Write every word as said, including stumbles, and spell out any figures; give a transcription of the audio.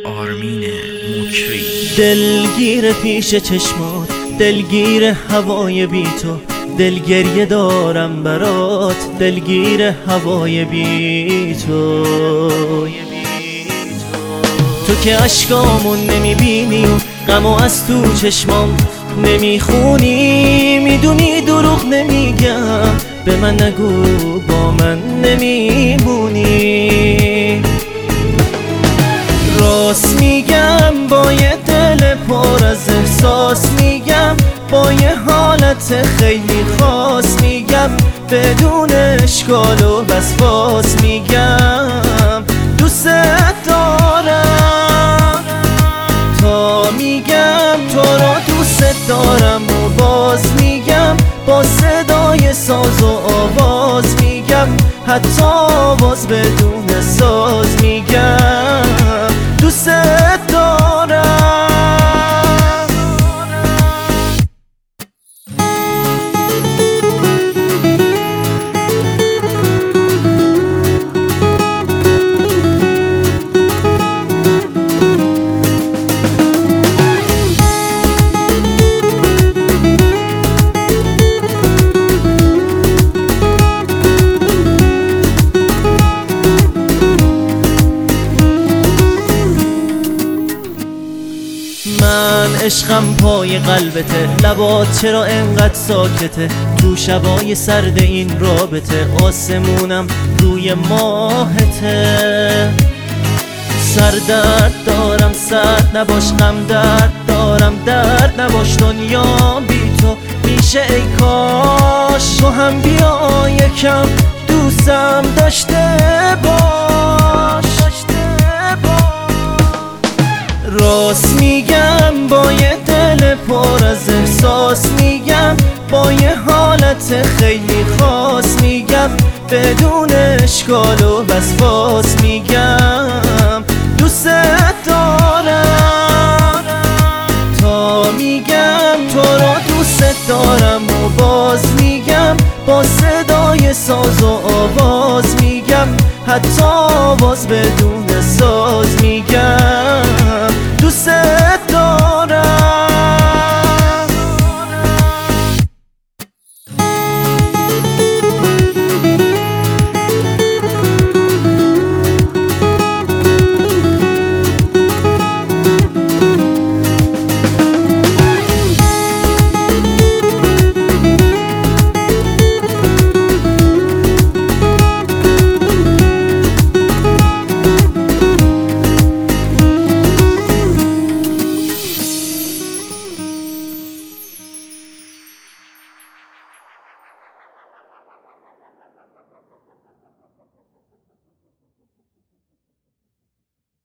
آرمین مکری. دلگیر پیش چشمات، دلگیر هوای بی تو، دلگریه دارم برات، دلگیر هوای بی تو. تو که اشکامون نمیبینی و غمو از تو چشمام نمیخونی، میدونی دروغ نمیگم، به من نگو با من نمیمونی. راست میگم با یه دل پر از احساس میگم، با یه حالت خیلی خاص میگم، بدون اشکال و وسواس میگم دوست دارم. تا میگم تو رو دوست دارم و باز میگم، با صدای ساز و آواز میگم، حتی آواز بدون ساز میگم دوست دارم. من عشقم پای قلبته، لبات چرا انقدر ساکته، تو شبای سرد این رابطه، آسمونم روی ماهته. سر درد دارم سرد نباش، غم درد دارم درد نباش، دنیا بی تو میشه ای کاش، تو هم بیا یکم دوستم داشته باش. راست میگم با یه دل پر از احساس میگم، با یه حالت خیلی خاص میگم، بدون اشکال و وسواس میگم دوست دارم. تا میگم تو رو دوست دارم و باز میگم، با صدای ساز و آواز میگم، حتی آواز بدون ساز میگم